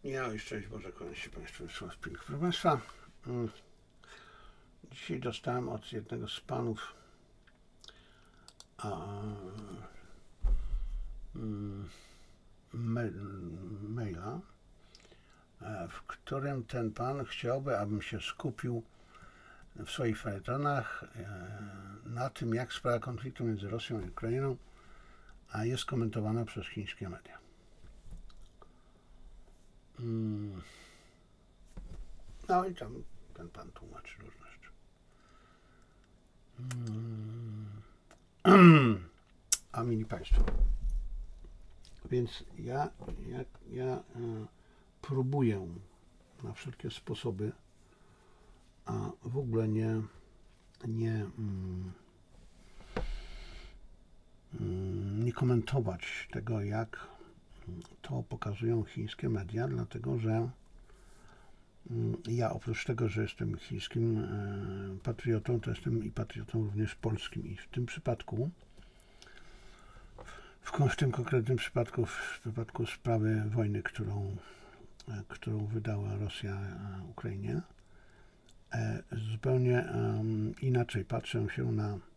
Ja i szczęść Boże, kłaniam się Państwu w pilnych. Proszę Państwa, dzisiaj dostałem od jednego z panów maila, w którym ten pan chciałby, abym się skupił w swoich felietonach na tym, jak sprawa konfliktu między Rosją i Ukrainą jest komentowana przez chińskie media. No i tam ten pan tłumaczy różne rzeczy. A mili Państwo, więc ja próbuję na wszelkie sposoby w ogóle nie komentować tego, jak to pokazują chińskie media, dlatego że ja oprócz tego, że jestem chińskim patriotą, to jestem i patriotą również polskim. I w tym przypadku, w tym konkretnym przypadku, w przypadku sprawy wojny, którą wydała Rosja Ukrainie, zupełnie inaczej patrzę się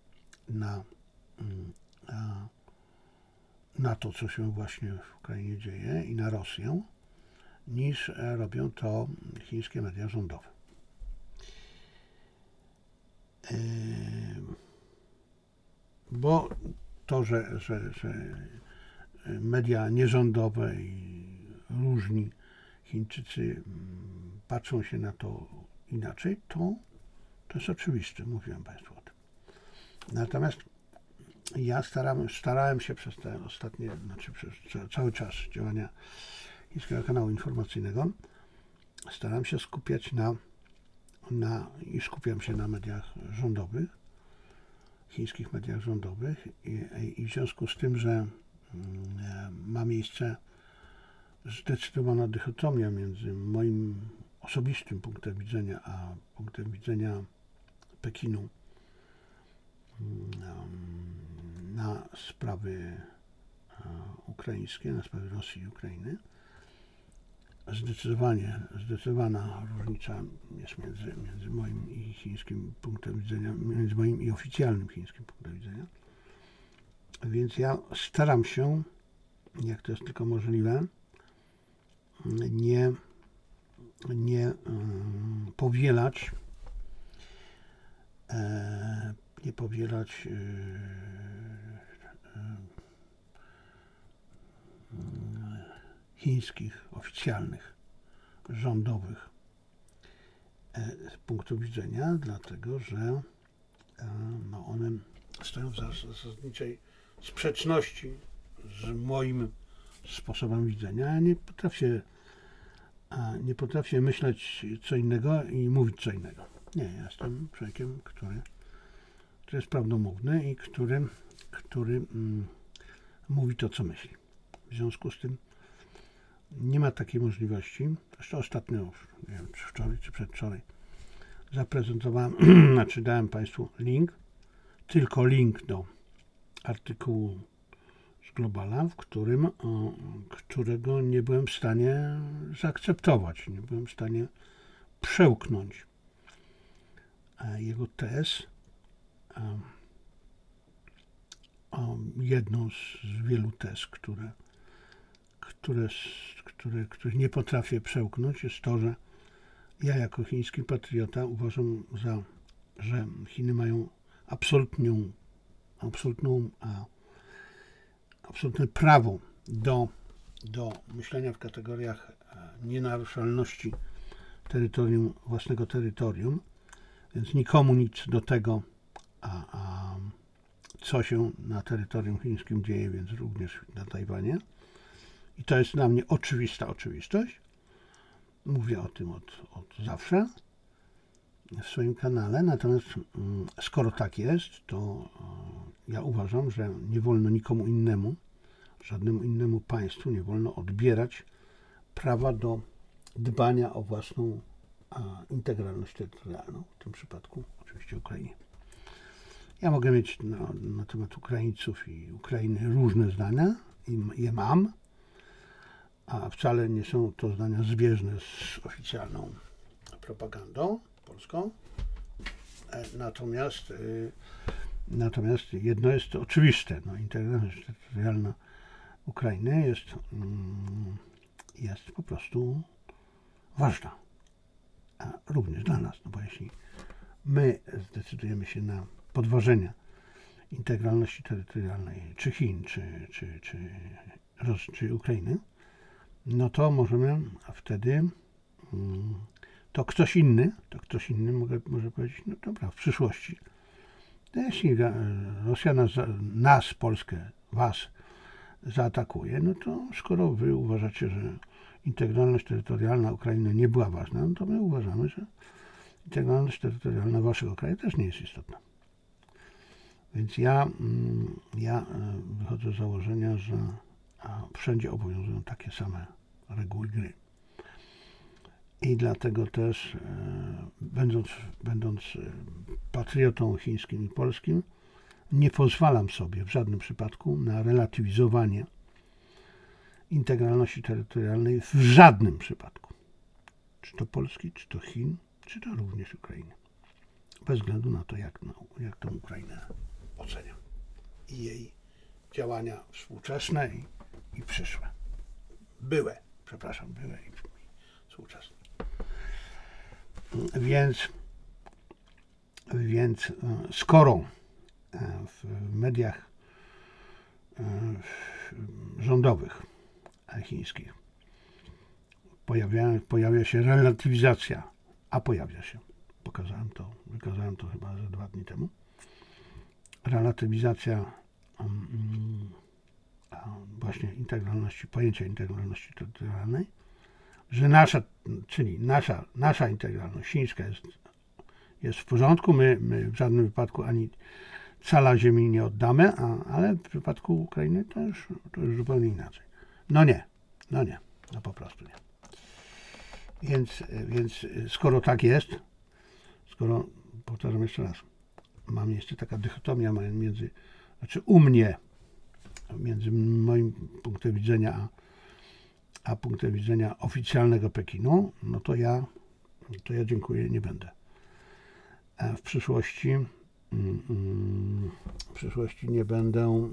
na to, co się właśnie w Ukrainie dzieje i na Rosję, niż robią to chińskie media rządowe. Bo to, że media nierządowe i różni Chińczycy patrzą się na to inaczej, to jest oczywiste, mówiłem Państwu o tym. Natomiast ja starałem się przez te ostatnie, przez cały czas działania Chińskiego Kanału Informacyjnego, staram się skupiać i skupiam się na mediach rządowych, chińskich mediach rządowych i w związku z tym, że ma miejsce zdecydowana dychotomia między moim osobistym punktem widzenia a punktem widzenia Pekinu na sprawy ukraińskie, na sprawy Rosji i Ukrainy. Zdecydowana różnica jest między moim i chińskim punktem widzenia, między moim i oficjalnym chińskim punktem widzenia. Więc ja staram się, jak to jest tylko możliwe, nie powielać chińskich, oficjalnych, rządowych punktów widzenia, dlatego że one stoją w zasadniczej sprzeczności z moim sposobem widzenia. Ja nie potrafię myśleć co innego i mówić co innego. Nie, ja jestem człowiekiem, który jest prawdomówny i który mówi to, co myśli. W związku z tym nie ma takiej możliwości. Zresztą ostatnio, nie wiem, czy wczoraj, czy przedwczoraj, zaprezentowałem, dałem Państwu tylko link do artykułu z Globala, którego nie byłem w stanie zaakceptować, nie byłem w stanie przełknąć jego tez, jedną z wielu tez, których nie potrafię przełknąć, jest to, że ja jako chiński patriota uważam, że Chiny mają absolutne prawo do myślenia w kategoriach nienaruszalności własnego terytorium, więc nikomu nic do tego, co się na terytorium chińskim dzieje, więc również na Tajwanie. I to jest dla mnie oczywista oczywistość. Mówię o tym od zawsze w swoim kanale. Natomiast skoro tak jest, to ja uważam, że nie wolno nikomu innemu, żadnemu innemu państwu nie wolno odbierać prawa do dbania o własną integralność terytorialną, w tym przypadku oczywiście Ukrainie. Ja mogę mieć na temat Ukraińców i Ukrainy różne zdania i je mam, a wcale nie są to zdania zbieżne z oficjalną propagandą polską. Natomiast jedno jest oczywiste, integralność terytorialna Ukrainy jest po prostu ważna, a również dla nas, bo jeśli my zdecydujemy się na podważenie integralności terytorialnej czy Chin, czy Ukrainy, no to możemy wtedy to ktoś inny może powiedzieć, no dobra, w przyszłości, jeśli Rosja nas, Polskę, was zaatakuje, no to skoro wy uważacie, że integralność terytorialna Ukrainy nie była ważna, no to my uważamy, że integralność terytorialna waszego kraju też nie jest istotna. Więc ja wychodzę z założenia, że wszędzie obowiązują takie same reguły gry. I dlatego też, będąc patriotą chińskim i polskim, nie pozwalam sobie w żadnym przypadku na relatywizowanie integralności terytorialnej w żadnym przypadku. Czy to Polski, czy to Chin, czy to również Ukrainy. Bez względu na to, jak tą Ukrainę oceniam. I jej działania współczesne i przyszłe. Były i współczesne. Więc skoro w mediach rządowych chińskich pojawia się relatywizacja, wykazałem to chyba ze 2 dni temu, relatywizacja właśnie pojęcia integralności terytorialnej, że nasza integralność chińska jest w porządku, my w żadnym wypadku ani cala ziemi nie oddamy, ale w przypadku Ukrainy to już zupełnie inaczej. No po prostu nie. Więc skoro tak jest, powtarzam jeszcze raz, ma miejsce taka dychotomia u mnie, między moim punktem widzenia a punktem widzenia oficjalnego Pekinu, no to ja dziękuję, nie będę. W przyszłości nie będę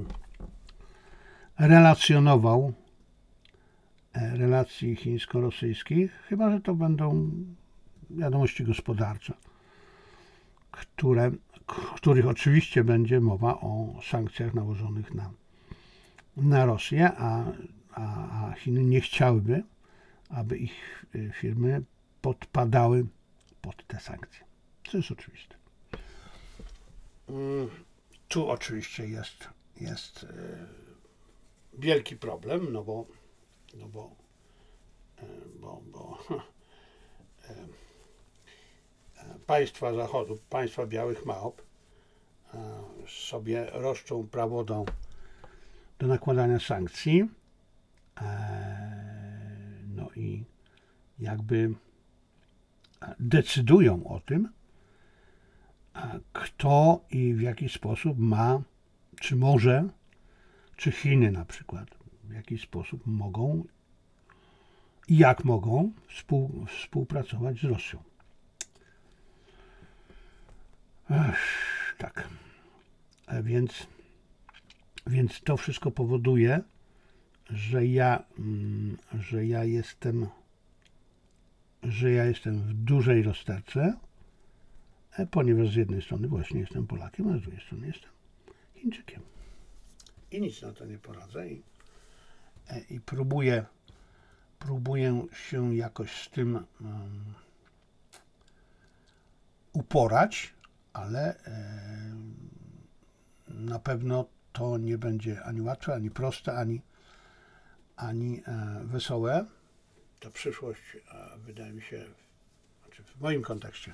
relacjonował relacji chińsko-rosyjskich, chyba że to będą wiadomości gospodarcze, których oczywiście będzie mowa o sankcjach nałożonych na Rosję, a Chiny nie chciałyby, aby ich firmy podpadały pod te sankcje. To jest oczywiste. Tu oczywiście jest wielki problem, bo państwa Zachodu, państwa białych małp sobie roszczą prawo do nakładania sankcji, no i jakby decydują o tym, kto i w jaki sposób ma, czy może, czy Chiny na przykład, w jaki sposób mogą i jak mogą współpracować z Rosją. Tak. Więc to wszystko powoduje, że ja jestem w dużej rozterce, ponieważ z jednej strony właśnie jestem Polakiem, a z drugiej strony jestem Chińczykiem. I nic na to nie poradzę i próbuję się jakoś z tym uporać, ale na pewno to nie będzie ani łatwe, ani proste, ani wesołe. Ta przyszłość, wydaje mi się, w moim kontekście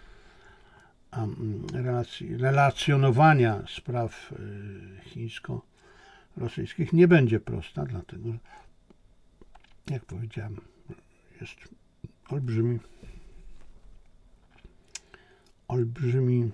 relacjonowania spraw chińsko-rosyjskich nie będzie prosta, dlatego że, jak powiedziałem, jest olbrzymi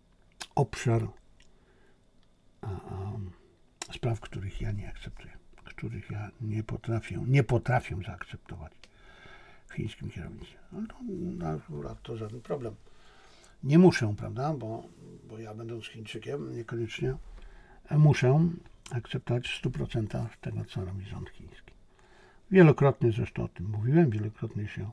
obszar spraw, których ja nie akceptuję, których ja nie potrafię zaakceptować w chińskim kierownictwie. No to akurat to żaden problem. Nie muszę, prawda, bo ja będąc Chińczykiem niekoniecznie muszę akceptować w 100% tego, co robi rząd chiński. Wielokrotnie zresztą o tym mówiłem, wielokrotnie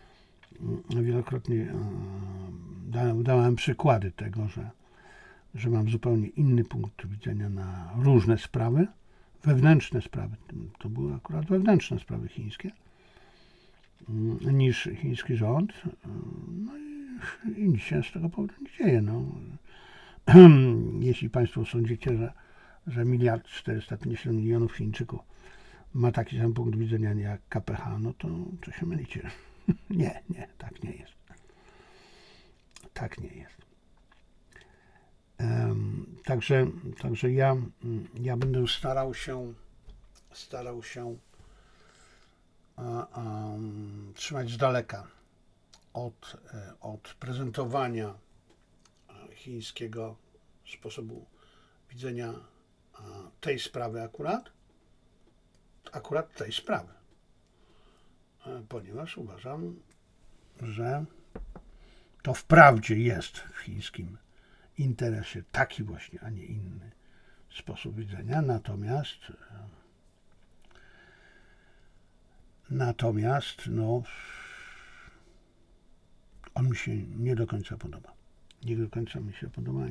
dałem przykłady tego, że mam zupełnie inny punkt widzenia na różne sprawy, wewnętrzne sprawy, to były akurat wewnętrzne sprawy chińskie, niż chiński rząd. No i nic się z tego powodu nie dzieje. No. Jeśli Państwo sądzicie, że 1,450 mld Chińczyków ma taki sam punkt widzenia jak KPH, no to się mylicie. Nie, tak nie jest. Tak nie jest. Także ja będę starał się trzymać z daleka od prezentowania chińskiego sposobu widzenia tej sprawy akurat tej sprawy, ponieważ uważam, że to wprawdzie jest w chińskim interesie taki właśnie, a nie inny sposób widzenia, natomiast no, on mi się nie do końca podoba. Nie do końca mi się podoba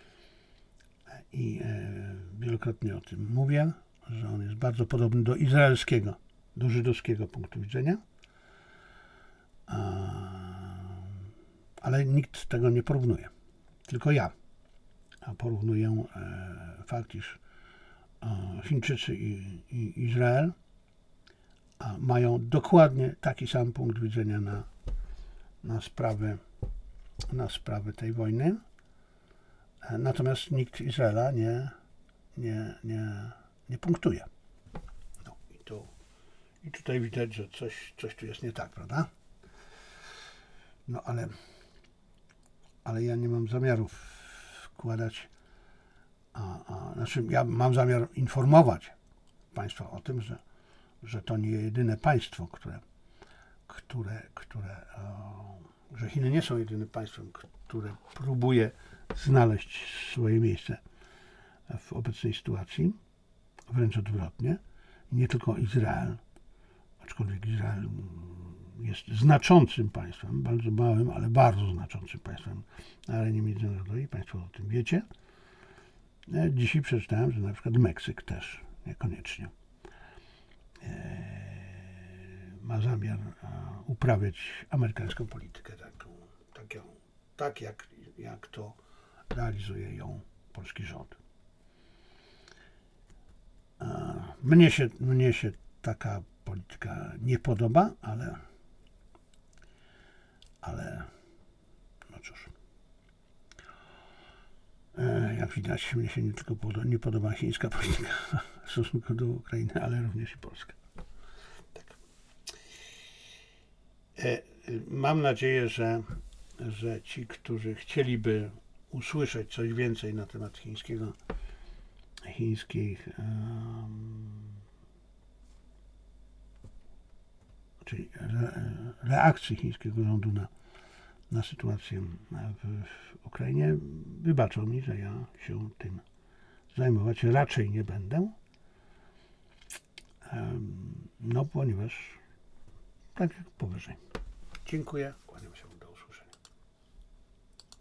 i wielokrotnie o tym mówię, że on jest bardzo podobny do izraelskiego, do żydowskiego punktu widzenia, ale nikt tego nie porównuje. Tylko ja porównuję fakt, iż Chińczycy i Izrael mają dokładnie taki sam punkt widzenia na sprawy tej wojny, natomiast nikt Izraela nie punktuje. No i tutaj widać, że coś tu jest nie tak, prawda? No ale ja nie mam zamiaru wkładać, znaczy ja mam zamiar informować Państwa o tym, że to nie jedyne państwo, że Chiny nie są jedynym państwem, które próbuje znaleźć swoje miejsce w obecnej sytuacji, wręcz odwrotnie. Nie tylko Izrael, aczkolwiek Izrael jest znaczącym państwem, bardzo małym, ale bardzo znaczącym państwem na arenie międzynarodowej. Państwo o tym wiecie. Dzisiaj przeczytałem, że na przykład Meksyk też niekoniecznie ma zamiar uprawiać amerykańską politykę tak jak to realizuje ją polski rząd. Mnie się taka polityka nie podoba, ale no cóż. Jak widać, mnie się nie tylko nie podoba chińska polityka w stosunku do Ukrainy, ale również i polska. Tak. Mam nadzieję, że ci, którzy chcieliby usłyszeć coś więcej na temat czyli reakcji chińskiego rządu na sytuację w Ukrainie, wybaczą mi, że ja się tym zajmować raczej nie będę, no ponieważ tak jak powyżej. Dziękuję.